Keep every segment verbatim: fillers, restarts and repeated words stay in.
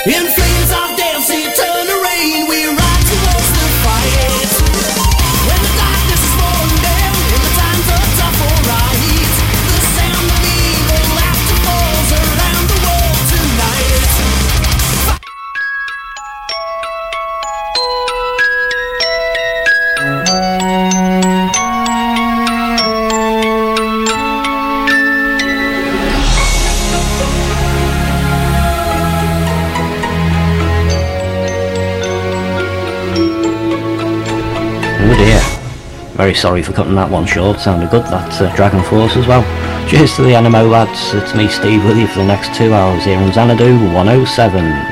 In flames of death's eternal rain, we ride towards the fight. When the darkness is falling down, in the times of tough or right, the sound of evil laughter falls around the world tonight. Oh dear. Very sorry for cutting that one short. Sounded good, that uh, Dragon Force as well. Cheers to the N M O lads. It's me, Steve, with you for the next two hours here on Xanadu one oh seven.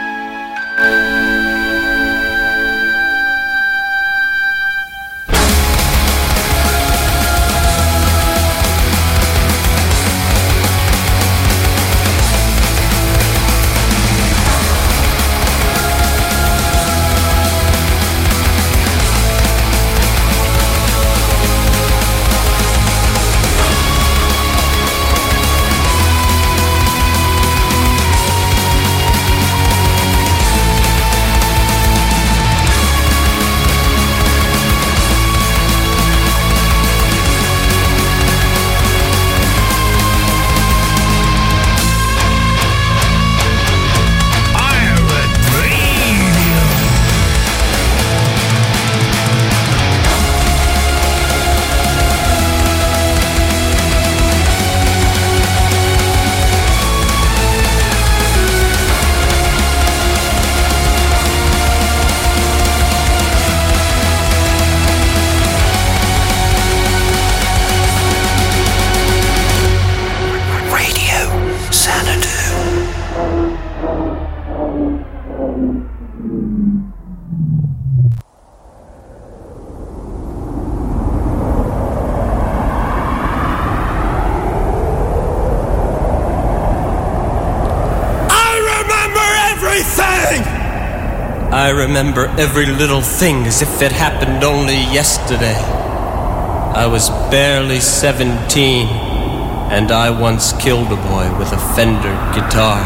I remember every little thing as if it happened only yesterday. I was barely seventeen, and I once killed a boy with a Fender guitar.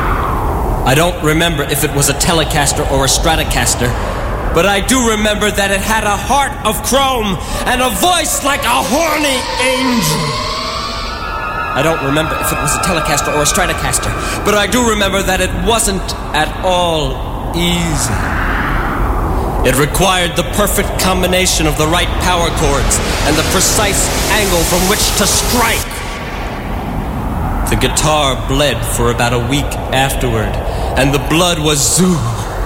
I don't remember if it was a Telecaster or a Stratocaster, but I do remember that it had a heart of chrome and a voice like a horny angel. I don't remember if it was a Telecaster or a Stratocaster, but I do remember that it wasn't at all easy. It required the perfect combination of the right power chords and the precise angle from which to strike. The guitar bled for about a week afterward, and the blood was zoo,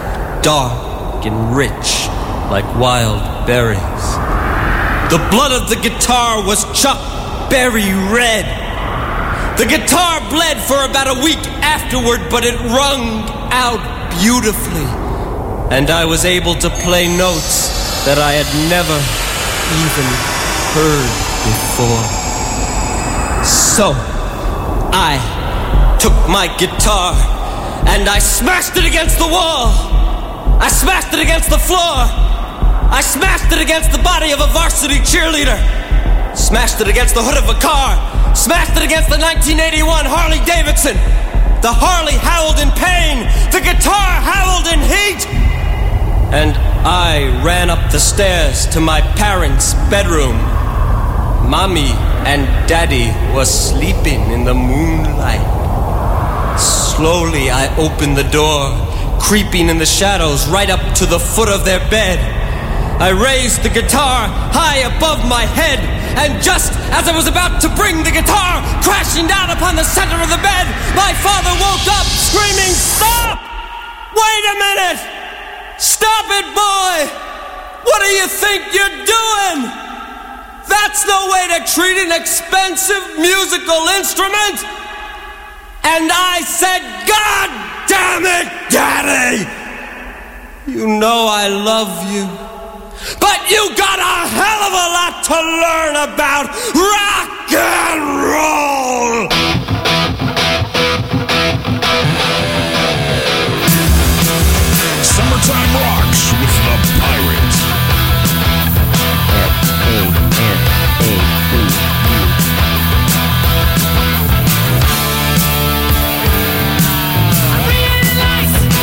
dark and rich like wild berries. The blood of the guitar was Chuck Berry red. The guitar bled for about a week afterward, but it wrung out beautifully, and I was able to play notes that I had never even heard before. So, I took my guitar and I smashed it against the wall. I smashed it against the floor. I smashed it against the body of a varsity cheerleader. Smashed it against the hood of a car. Smashed it against the nineteen eighty-one Harley Davidson. The Harley howled in pain. The guitar howled in heat. And I ran up the stairs to my parents' bedroom. Mommy and Daddy was sleeping in the moonlight. Slowly I opened the door, creeping in the shadows right up to the foot of their bed. I raised the guitar high above my head, and just as I was about to bring the guitar crashing down upon the center of the bed, my father woke up screaming, "Stop! Wait a minute! Stop it, boy! What do you think you're doing? That's no way to treat an expensive musical instrument!" And I said, "God damn it, Daddy! You know I love you. But you got a hell of a lot to learn about rock and roll!" Summertime Rocks with the Pirates. F A N A C U. I realize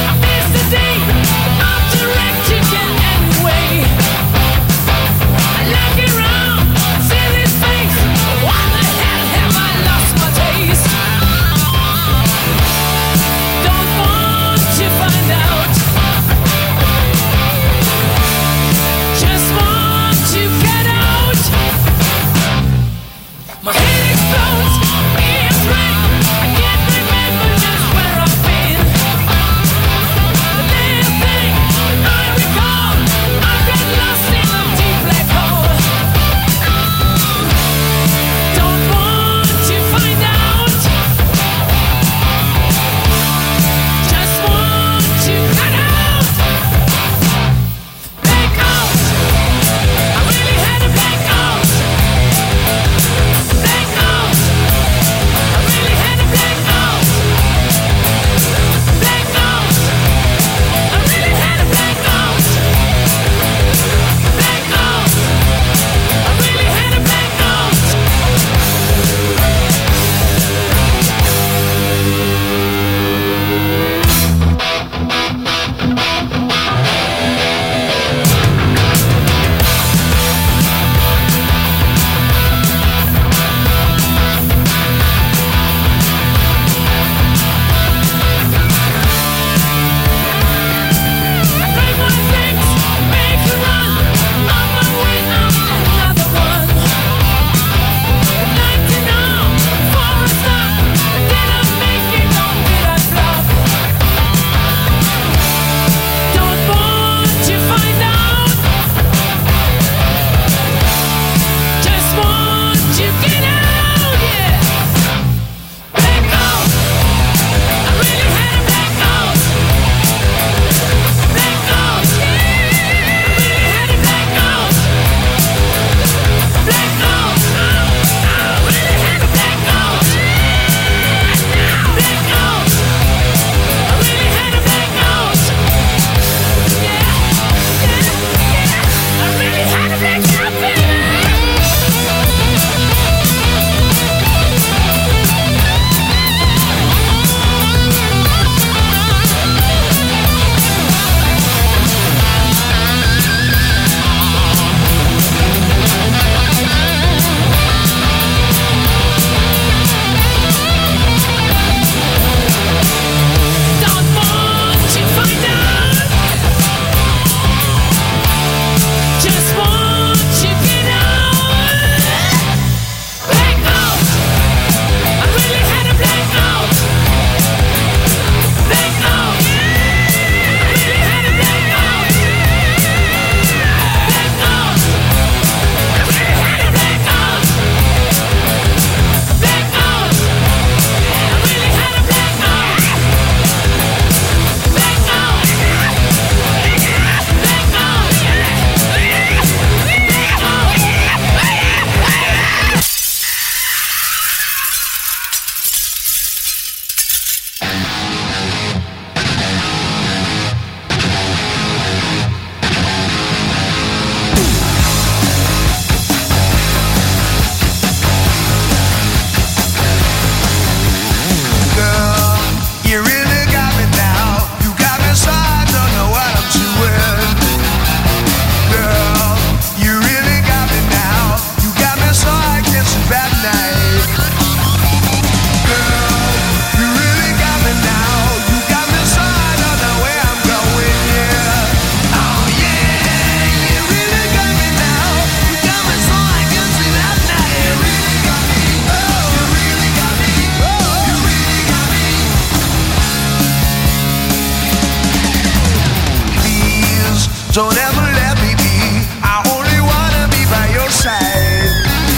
Don't ever let me be. I only wanna be by your side.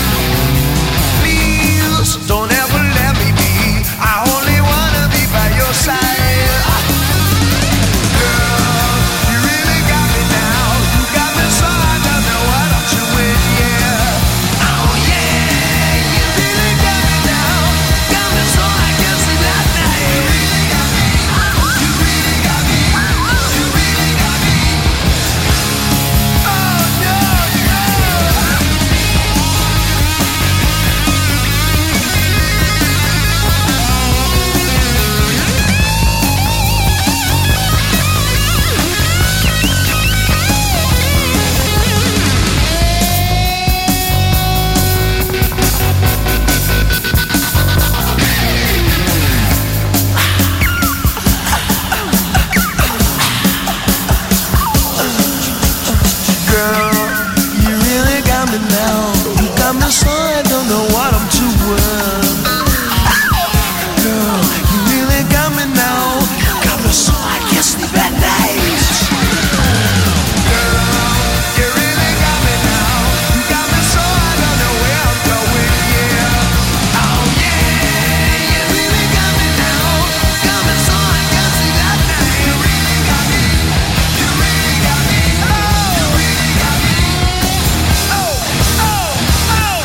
Please, don't ever let me be. I only wanna be by your side. Girl, you really got me now. You got me so I don't know what I'm doing, yeah. Oh yeah, you really got me now. Got me so I can't sleep at night. You really got me. You really got me. You really got me. Oh no, no. Girl, you really got me now. You got me so I don't know what I'm doing. Girl, you really got me now. You got me so I can't sleep at night. Girl, you really got me now. You got me so I don't know where I'm going, yeah. Oh yeah, you really got me now. Got me so I can't sleep at night. You really got me. You really got me. Oh, you really got me. Oh, oh, oh.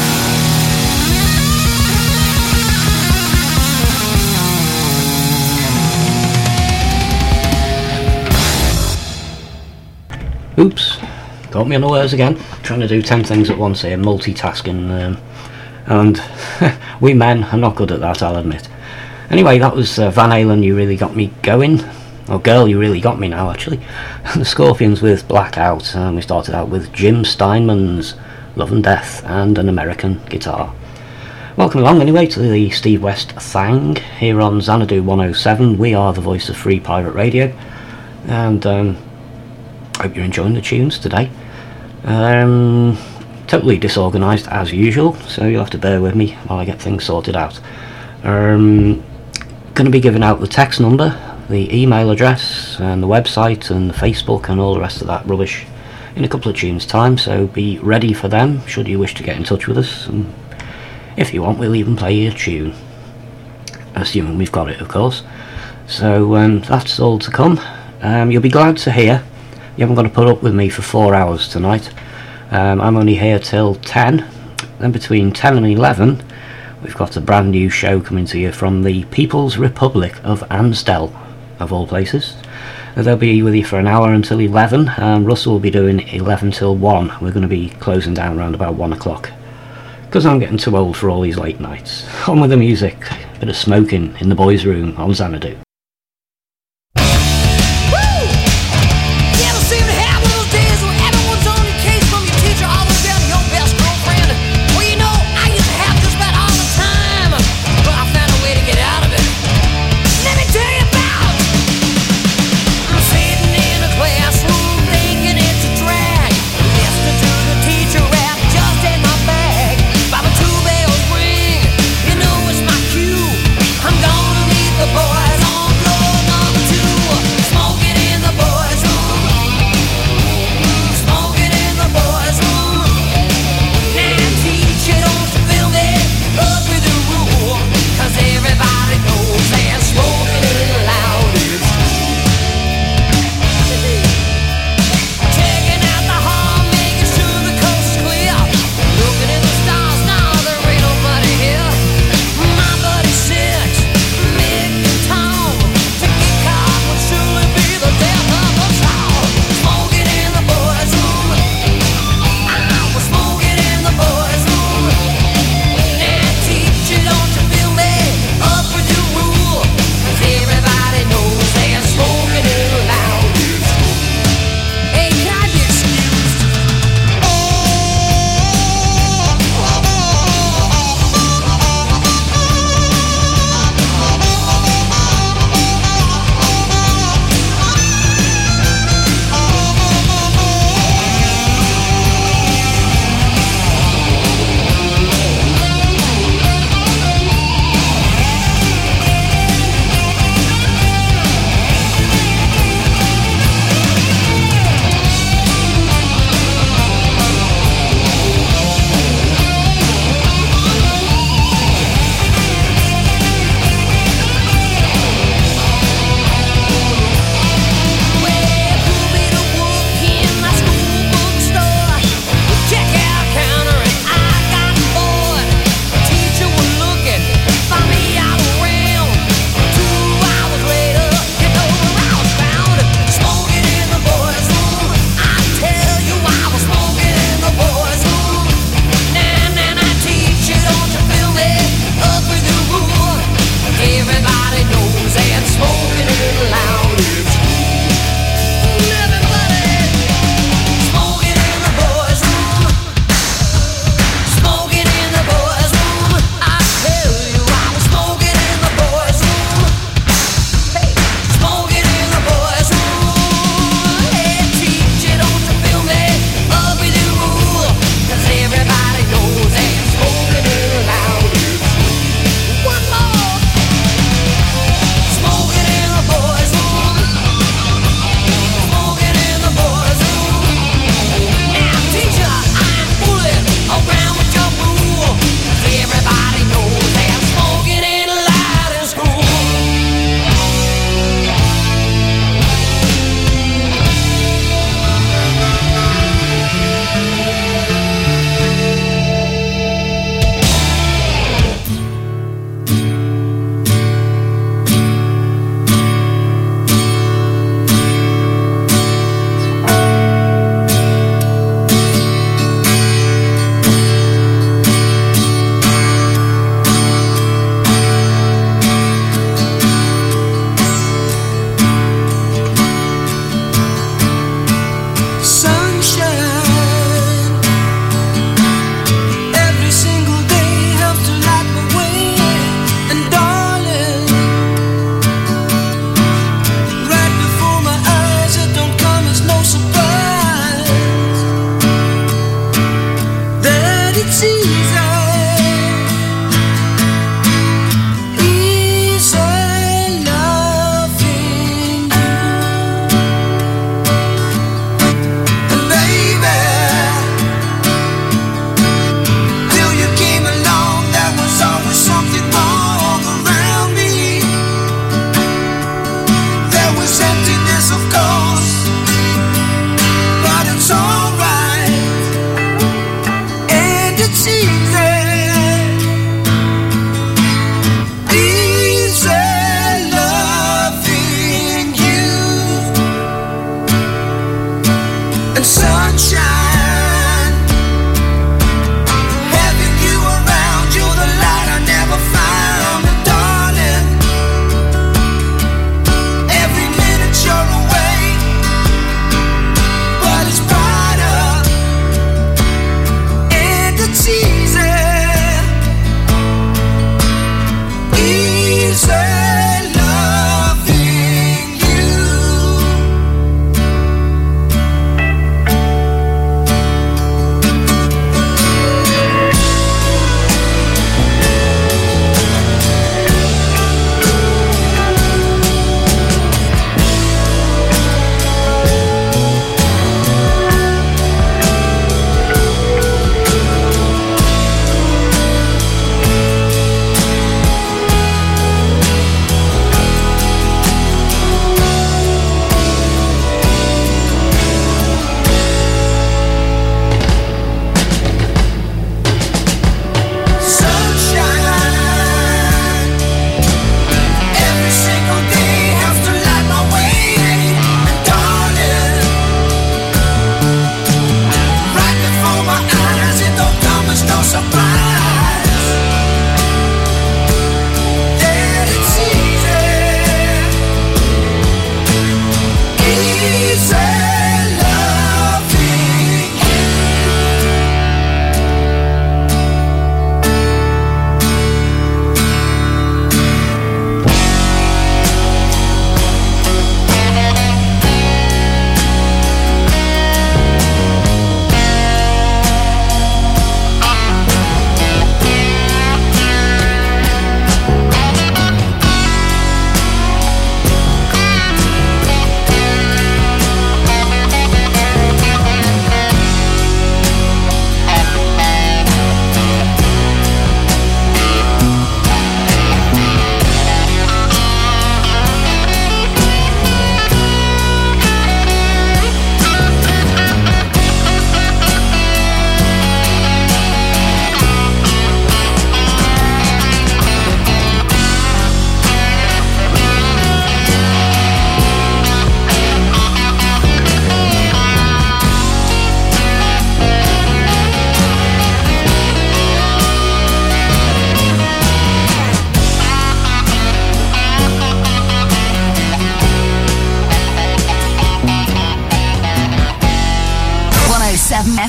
Oops, got me unawares again. Trying to do ten things at once here, multitasking, um, and we men are not good at that, I'll admit. Anyway, that was uh, Van Halen, You Really Got Me Going. Oh, Girl, You Really Got Me Now, actually. The Scorpions with Blackout, and we started out with Jim Steinman's Love and Death and An American Guitar. Welcome along anyway to the Steve West Thang here on Xanadu one oh seven. We are the voice of Free Pirate Radio, and um, hope you're enjoying the tunes today. Um, totally disorganised as usual, so you'll have to bear with me while I get things sorted out. Um, going to be giving out the text number, the email address, and the website, and the Facebook, and all the rest of that rubbish in a couple of tunes' time, so be ready for them should you wish to get in touch with us. And if you want, we'll even play you a tune, assuming we've got it, of course. So um, that's all to come. Um, you'll be glad to hear you haven't got to put up with me for four hours tonight. Um, I'm only here till ten. Then between ten and eleven, we've got a brand new show coming to you from the People's Republic of Amstel, of all places. They'll be with you for an hour until eleven, and Russell will be doing eleven till one. We're going to be closing down around about one o'clock, because I'm getting too old for all these late nights. On with the music, bit of smoking in the boys' room on Xanadu. I'm gonna meet the boys on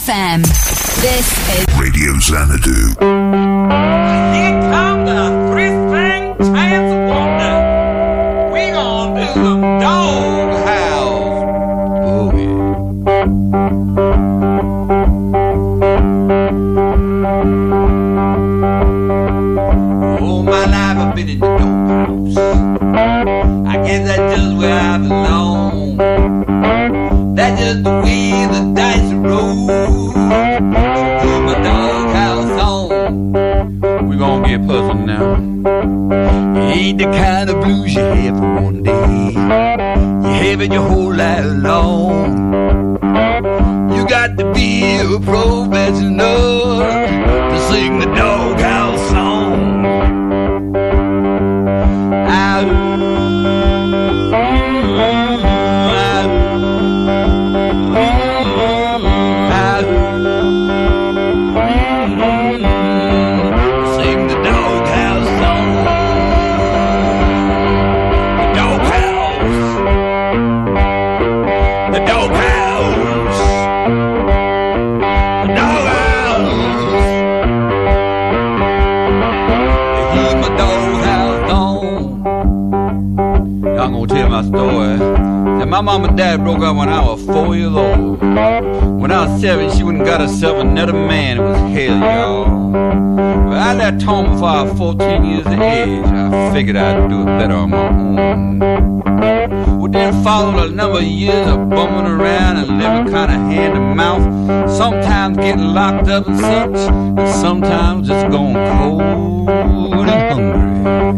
F M. This is Radio Xanadu. Here come the three-string chance of wonder. We gonna do some dog house. Oh yeah. All my life I've been in the doghouse. I guess that's just where I belong. That's just the way the dice roll. So put my doghouse on. We gon' get puzzled now. It ain't the kind of blues you have for one day. You have it your whole life long. You got to be a professional to sing the doghouse song. I story. That my mom and dad broke up when I was four years old. When I was seven, she went and got herself another man. It was hell, y'all. But I left home before I was fourteen years of age. I figured I'd do it better on my own. Well, then followed a number of years of bumming around and living kind of hand to mouth. Sometimes getting locked up and such, and sometimes just going cold and hungry.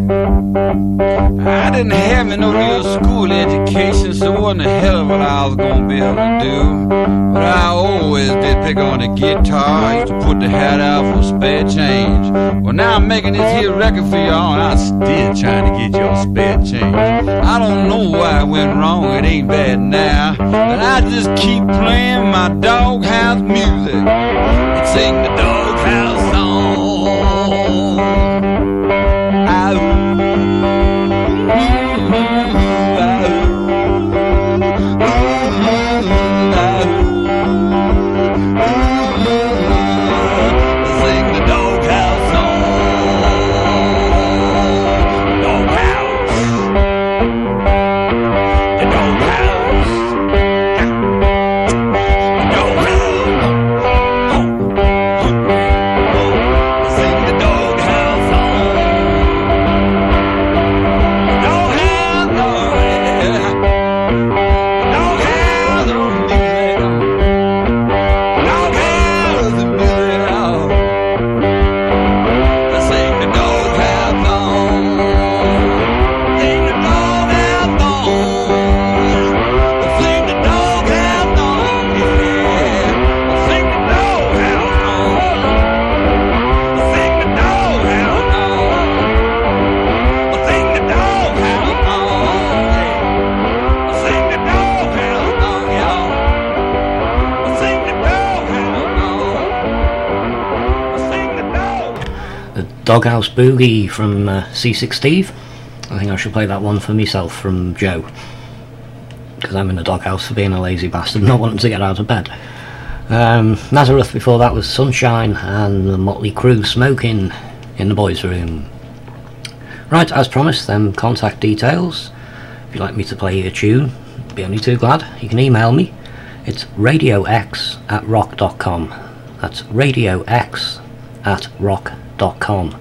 I didn't have no real school education, so it wasn't a hell of what I was gonna be able to do. But I always did pick on the guitar. I used to put the hat out for spare change. Well, now I'm making this here record for y'all, and I'm still trying to get y'all spare change. I don't know why I went wrong, it ain't bad now. But I just keep playing my doghouse music and sing the doghouse song. I Doghouse Boogie from uh, C six Steve. I think I should play that one for myself from Joe, because I'm in the doghouse for being a lazy bastard, not wanting to get out of bed. Um, Nazareth before that was Sunshine, and the Motley Crue Smoking in the boys' room. Right, as promised, them contact details. If you'd like me to play your tune, I'd be only too glad. You can email me. It's radiox at rock dot com. That's radiox at rock dot com.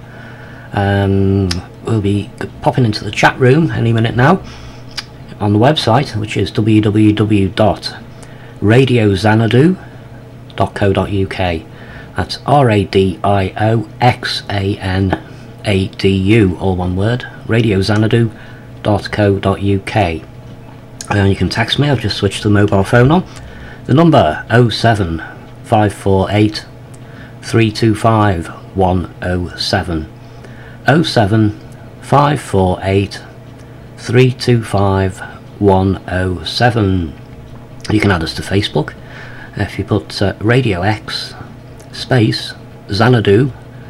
Um, we'll be popping into the chat room any minute now on the website, which is w w w dot radio xanadu dot co dot u k. That's R A D I O X A N A D U, all one word, radio xanadu dot co dot u k. And you can text me. I've just switched the mobile phone on. The number oh seven five four eight three two five one oh seven. oh seven five four eight three two five one oh seven. You can add us to Facebook. If you put uh, Radio X space Xanadu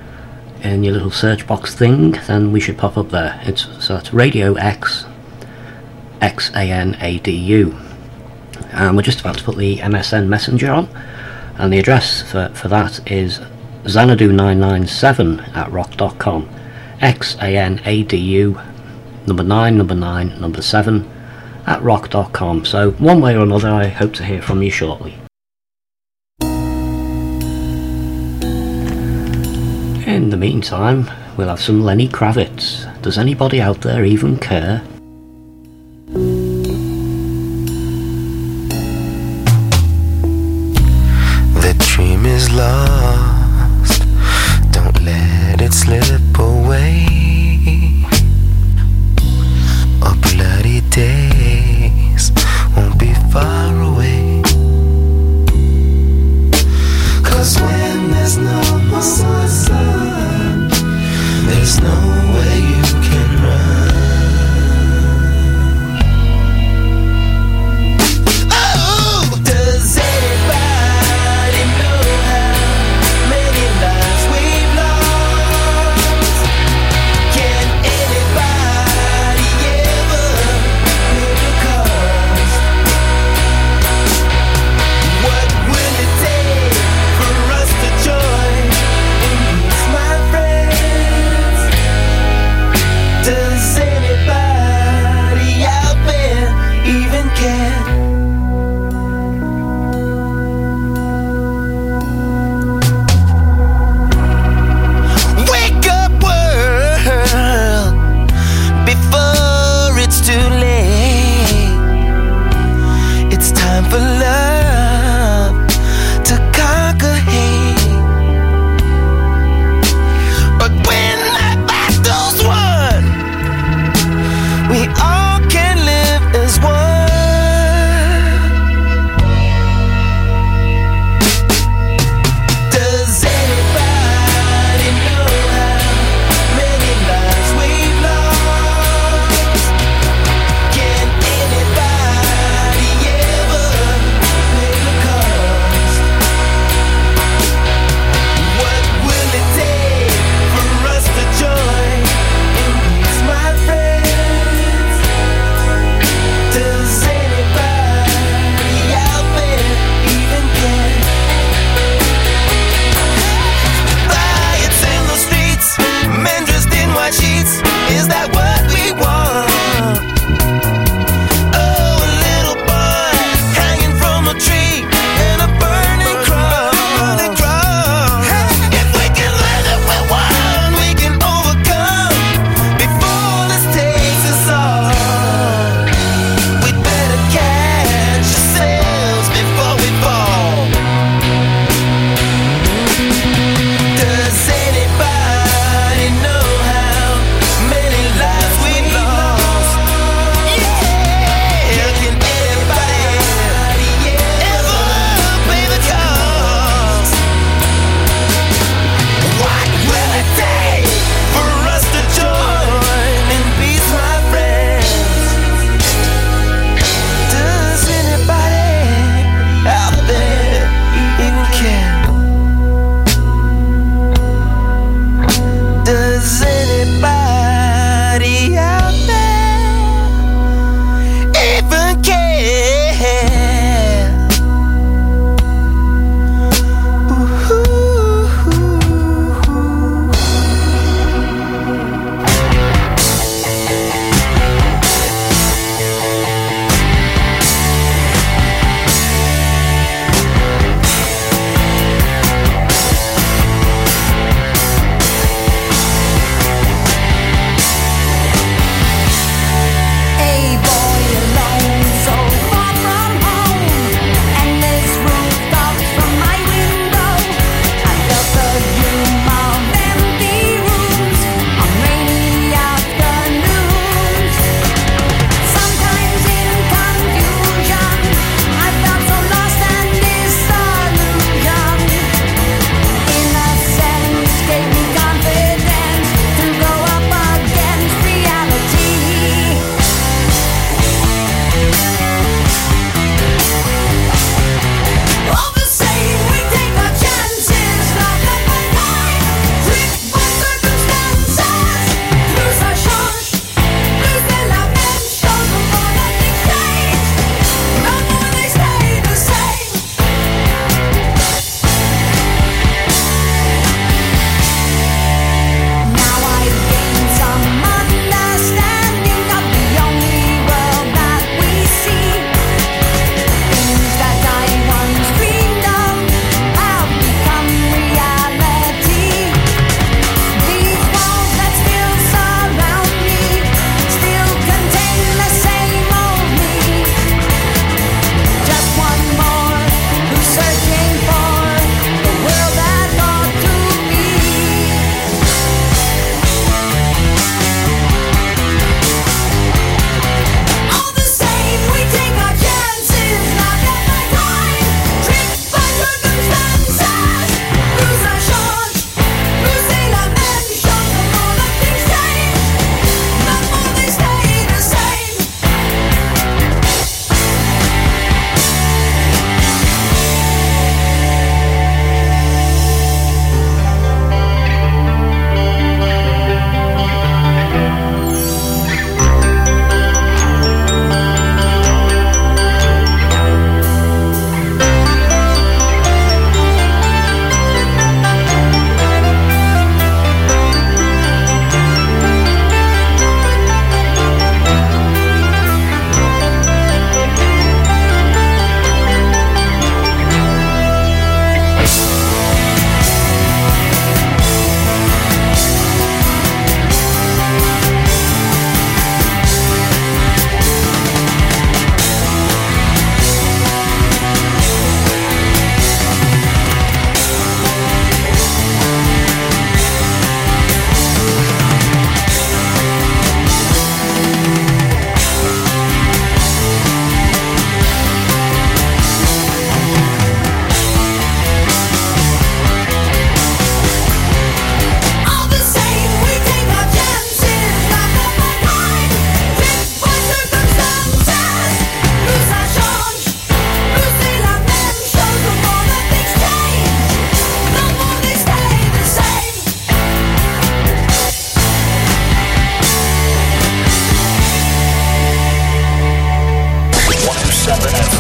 in your little search box thing, then we should pop up there. It's so that's Radio X X A N A D U. And we're just about to put the M S N Messenger on. and the address for, for that is xanadu nine nine seven at rock dot com. X A N A D U number nine, number nine, number seven at rock dot com. So one way or another, I hope to hear from you shortly. In the meantime, we'll have some Lenny Kravitz. Does anybody out there even care? The dream is lost, don't let it slip away. Our bloody days won't be far away. 'Cause when there's no more sun, there's nowhere you can run.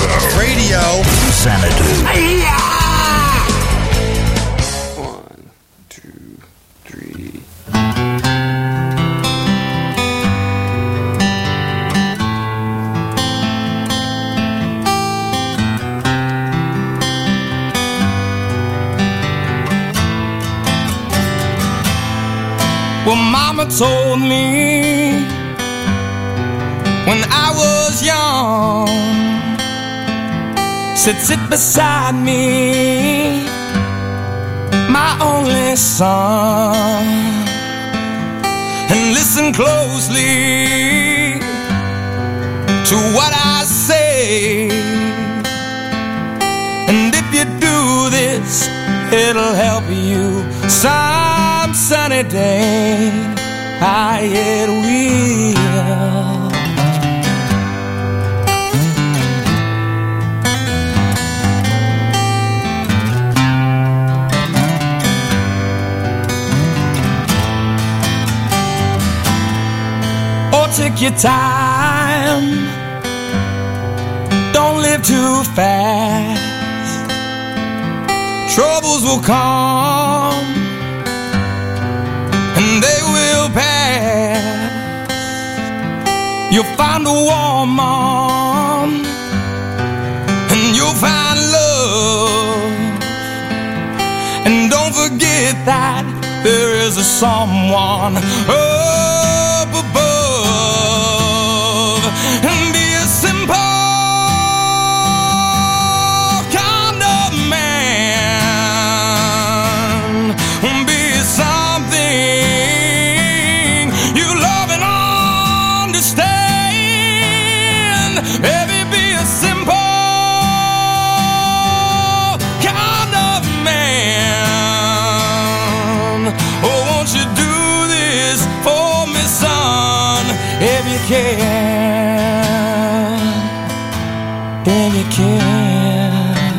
Radio Xanadu. One, two, three. Well, Mama told me when I was young, said sit beside me, my only son, and listen closely to what I say, and if you do this, it'll help you some sunny day. I it will. Oh, take your time, don't live too fast. Troubles will come and they will pass. You'll find a woman and you'll find love. And don't forget that there is a someone up above. And be a simple kind of man. Be something you love and understand. Baby, be a simple kind of man. Oh, won't you do this for me, son? If you can, if you can.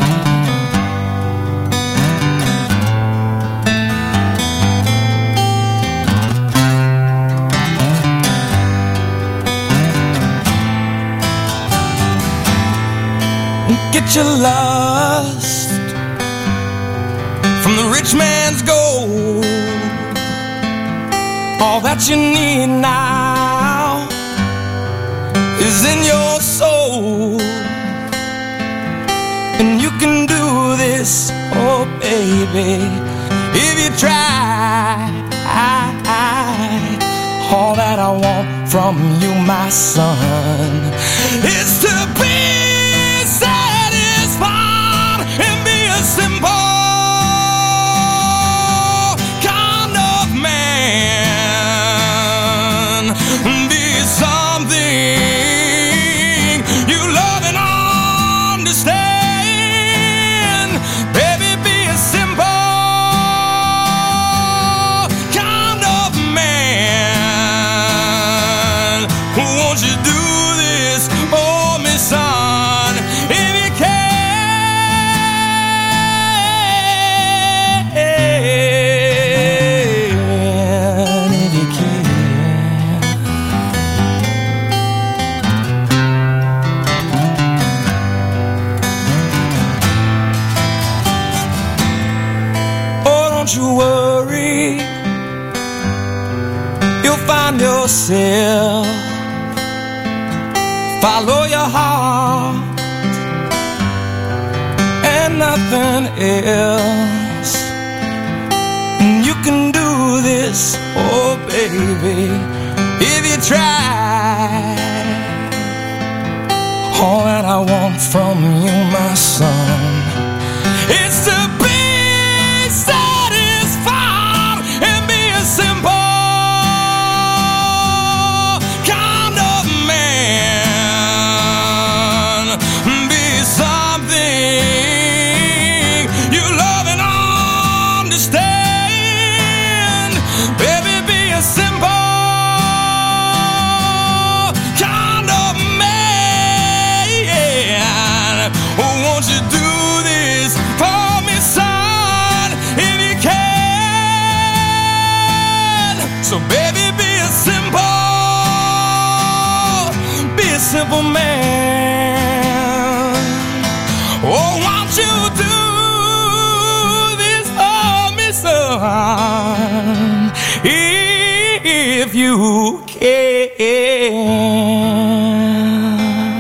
Get your lust from the rich man's gold. All that you need now is in your soul. And you can do this, oh baby, if you try. All that I want from you, my son, is to be satisfied and be a simple kind of man. Be something you love and understand. Baby, be a simple kind of man. Won't you do this for me, son? If you can, if you can. Oh, don't you worry, you'll find yourself. Follow your heart and nothing else. And you can do this, oh baby, if you try. All that I want from you, my son, is to be satisfied and be a simple kind of man. Be something you love and understand. Baby, be a simple kind of man. Oh, won't you do this for me, son, if you can? So baby, be a simple, be a simple man. if you can.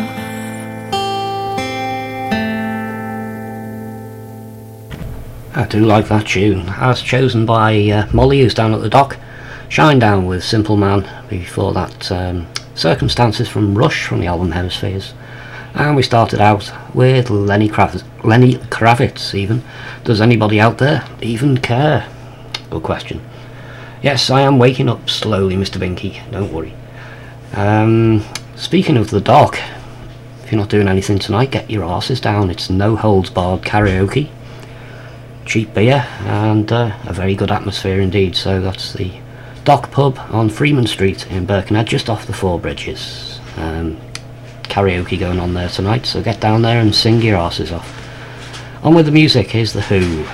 I do like that tune, as chosen by uh, Molly, who's down at the dock. Shinedown with Simple Man. Before that, um, Circumstances from Rush from the album Hemispheres. And we started out with Lenny Kravitz, Lenny Kravitz even. Does anybody out there even care? Good question. Yes, I am waking up slowly, Mister Binky, don't worry. Um, speaking of the dock, if you're not doing anything tonight, get your arses down. It's no holds barred karaoke. Cheap beer and uh, a very good atmosphere indeed. So that's the Dock Pub on Freeman Street in Birkenhead, just off the Four Bridges. Um, karaoke going on there tonight, so get down there and sing your arses off. On with the music, here's The Who.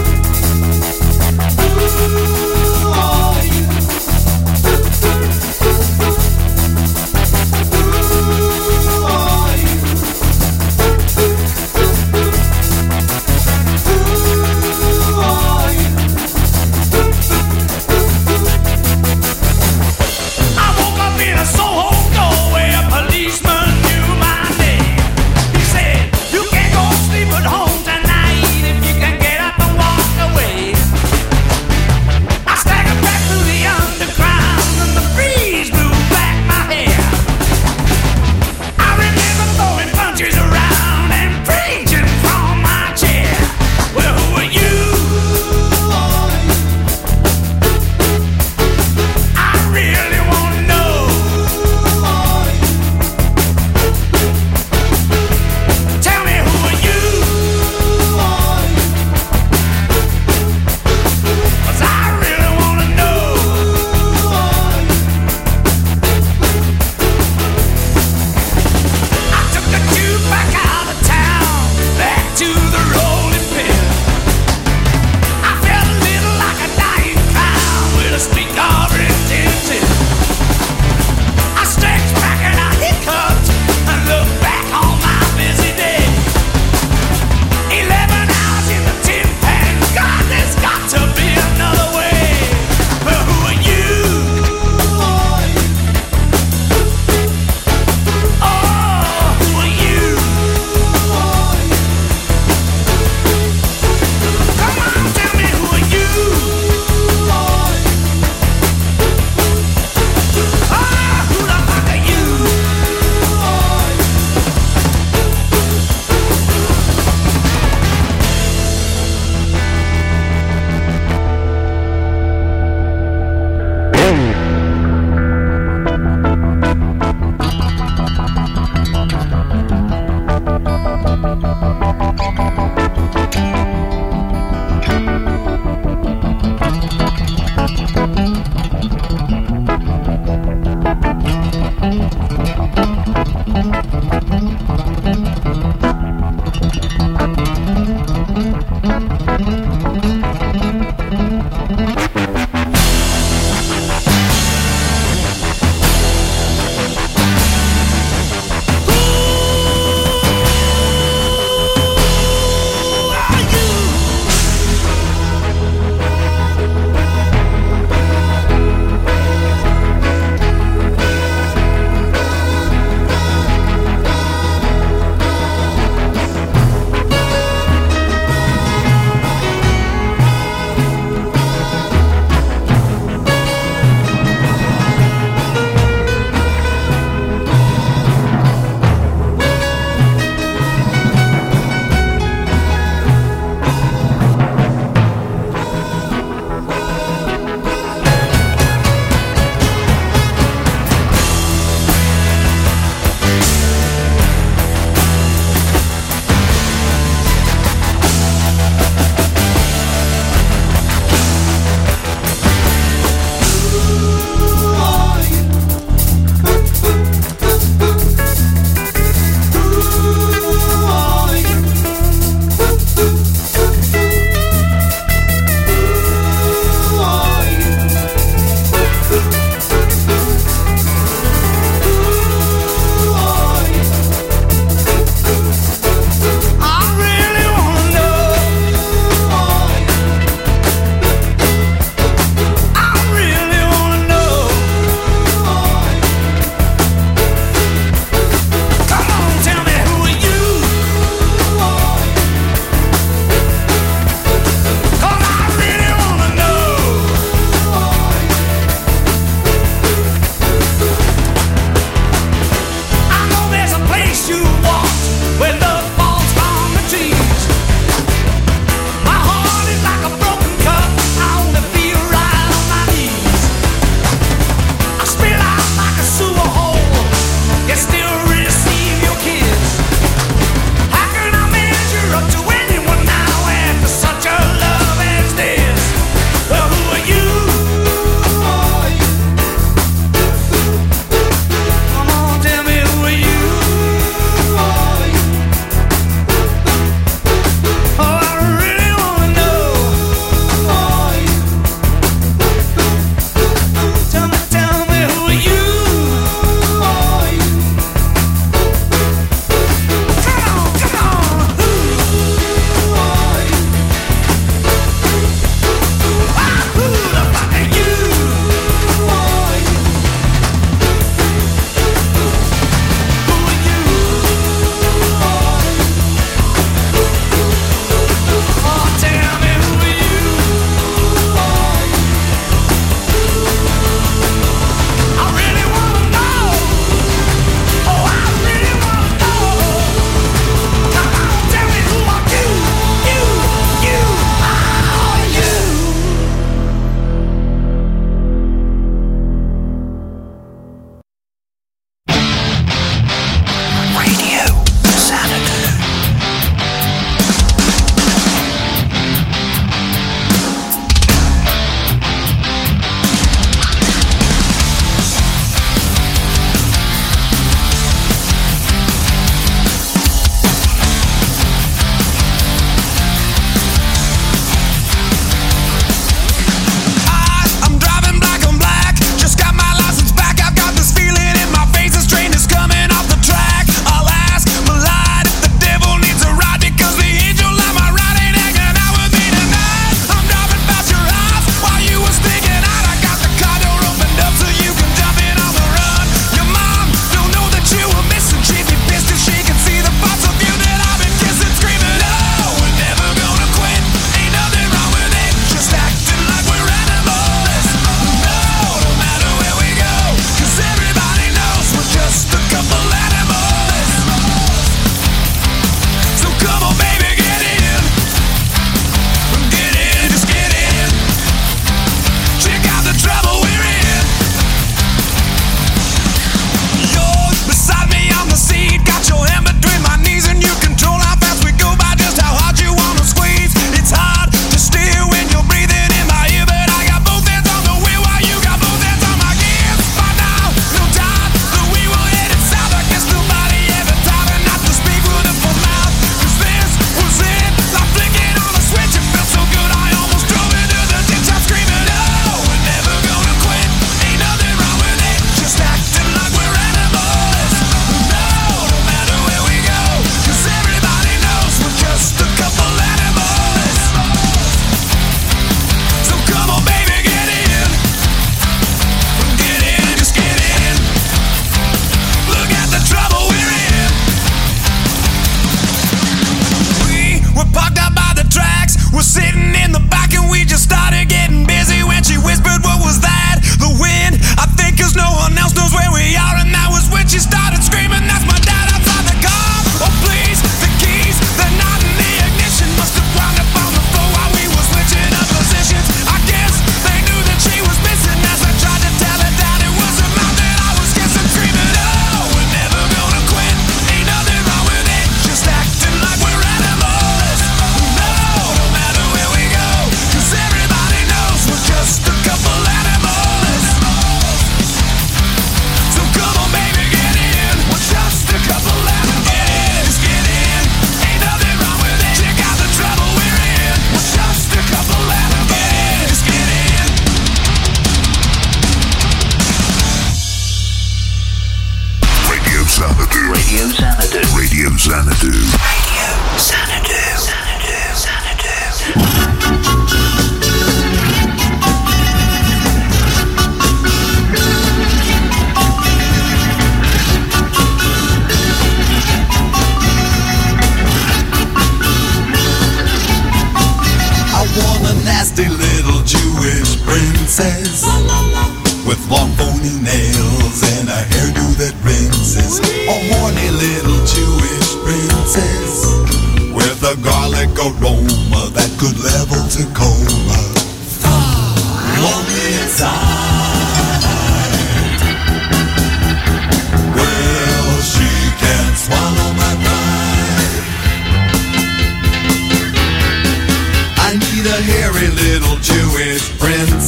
Oh,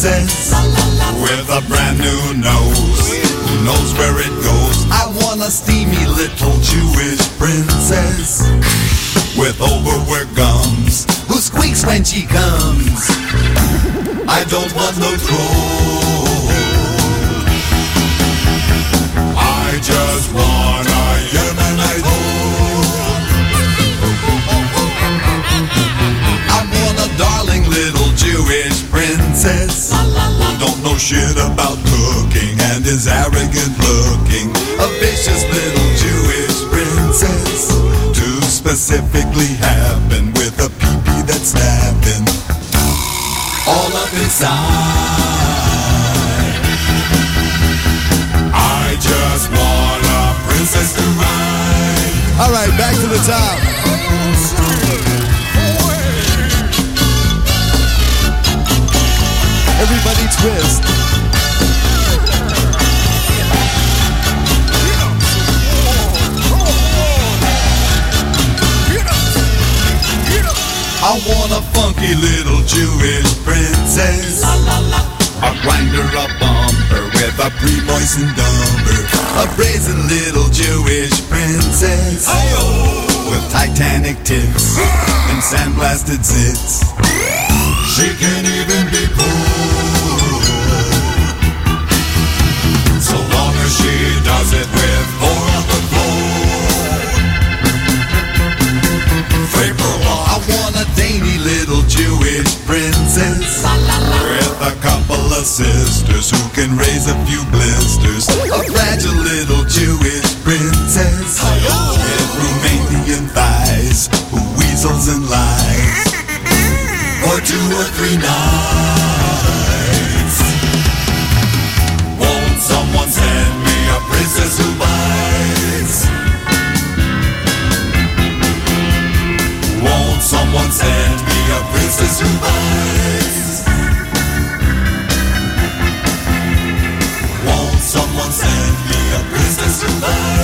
princess with a brand new nose. Who knows where it goes? I want a steamy little Jewish princess with overworked gums who squeaks when she comes. I don't want no troll. I just want a Yemenite hoe. I want a darling little Jewish princess who don't know shit about cooking and is arrogant looking. A vicious little Jewish princess to specifically happen with a pee-pee that's snapping all up inside. I just want a princess to ride. All right, back to the top. Everybody twist. I want a funky little Jewish princess, a grinder, a bumper with a pre-moistened dumper, a brazen little Jewish princess with Titanic tits and sandblasted zits. She can even be cool, so long as she does it with four on the floor. I want a dainty little Jewish princess with a couple of sisters who can raise a few blisters. A fragile little Jewish princess with Romanian thighs who weasels and lies for two or three nights. Won't someone send me a princess who bites? Won't someone send me a princess who bites? Won't someone send me a princess who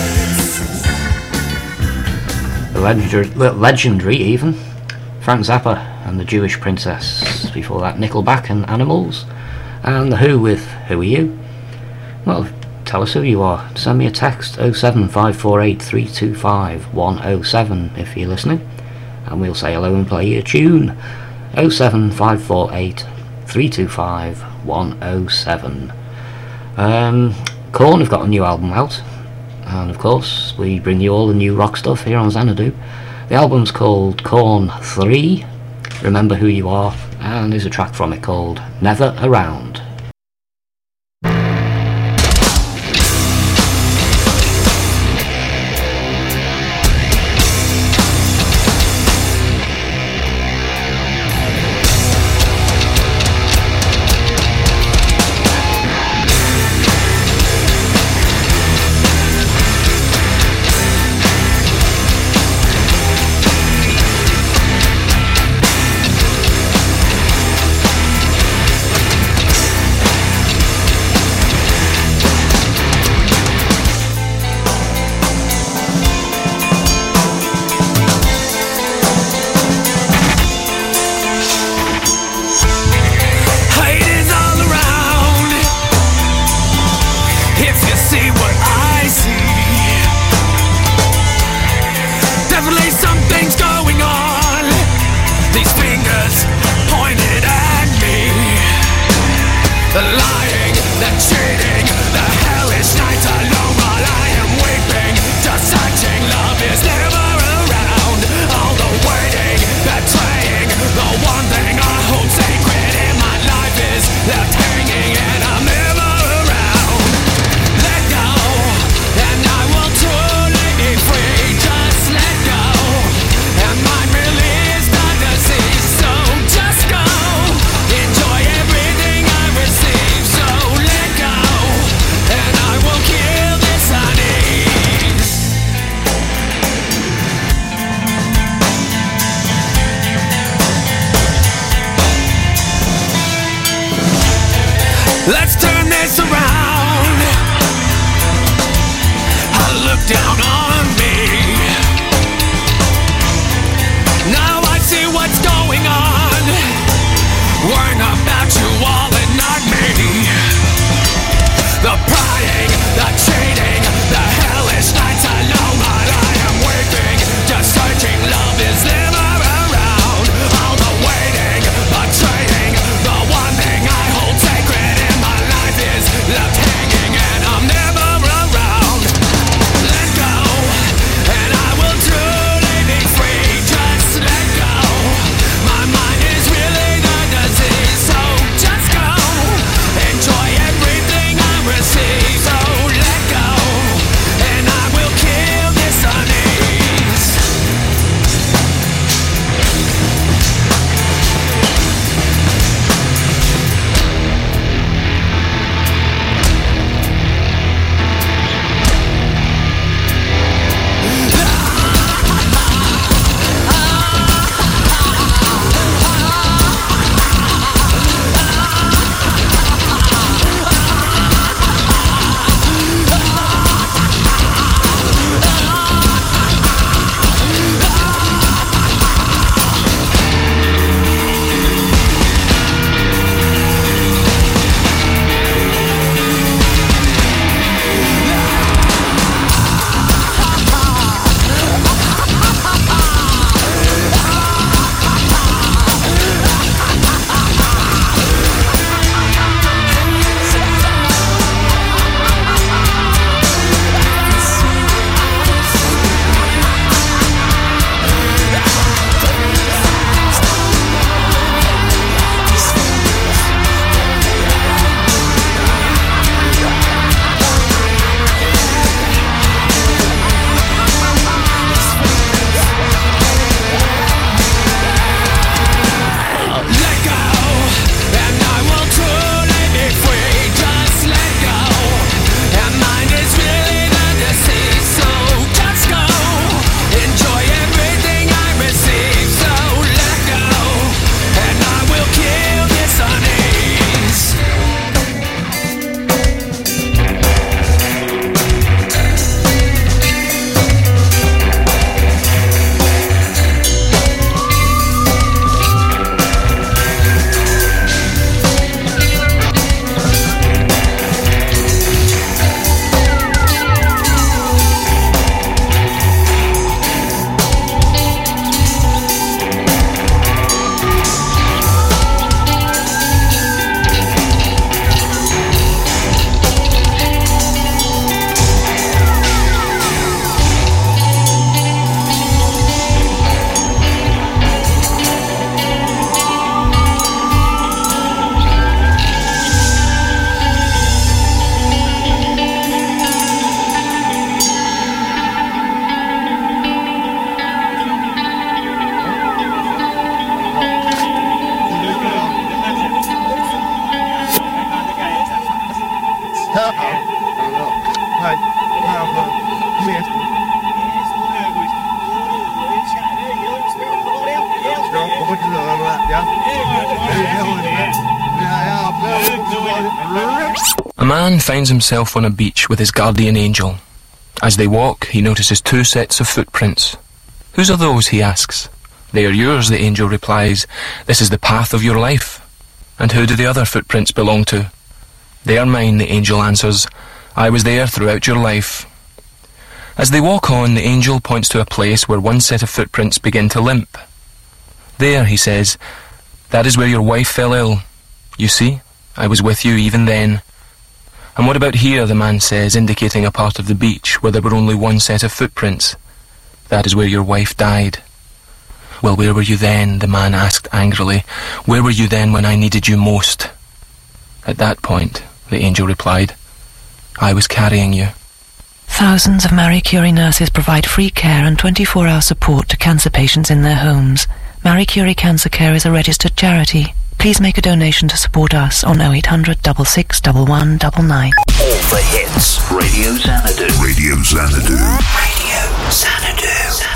bites? The legendary, legendary even, Frank Zappa and the Jewish Princess. Before that, Nickelback and Animals. And The Who with Who Are You? Well, tell us who you are. Send me a text oh seven five four eight three two five one oh seven if you're listening, and we'll say hello and play your tune. oh seven five four eight three two five one oh seven. Um, Korn have got a new album out, and of course we bring you all the new rock stuff here on Xanadu. The album's called Korn three, Remember Who You Are, and there's a track from it called Never Around. Let's turn this around. I look down on me. Now I see what's going on. Worrying about you all at night. A man finds himself on a beach with his guardian angel. As they walk, he notices two sets of footprints. "Whose are those?" he asks. "They are yours," the angel replies. "This is the path of your life." "And who do the other footprints belong to?" "They are mine," the angel answers. "I was there throughout your life." As they walk on, the angel points to a place where one set of footprints begin to limp. "There," he says, "that is where your wife fell ill. You see, I was with you even then." "And what about here?" the man says, indicating a part of the beach where there were only one set of footprints. "That is where your wife died." "Well, where were you then?" the man asked angrily. "Where were you then when I needed you most?" "At that point," the angel replied, "I was carrying you." Thousands of Marie Curie nurses provide free care and twenty-four hour support to cancer patients in their homes. Marie Curie Cancer Care is a registered charity. Please make a donation to support us on oh eight hundred, six six one one nine nine. All the hits. Radio Xanadu. Radio Xanadu. Radio Xanadu.